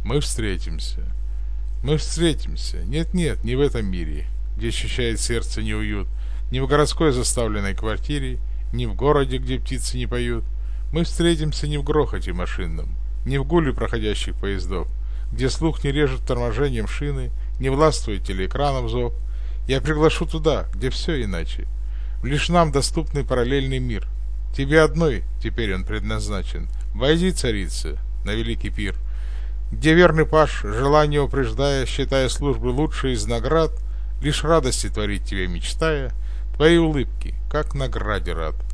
Мы встретимся. Мы встретимся. Нет-нет, не в этом мире, где ощущает сердце неуют, не в городской заставленной квартире, не в городе, где птицы не поют. Мы встретимся не в грохоте машинном, не в гуле проходящих поездов, где слух не режет торможением шины, не властвует телеэкранов зов. Я приглашу туда, где все иначе. В лишь нам доступный параллельный мир. Тебе одной теперь он предназначен. Войди, царица, на великий пир, где верный паж, желание упреждая, считая службы лучшей из наград, лишь радости творить тебе мечтая, твои улыбки, как награде рад.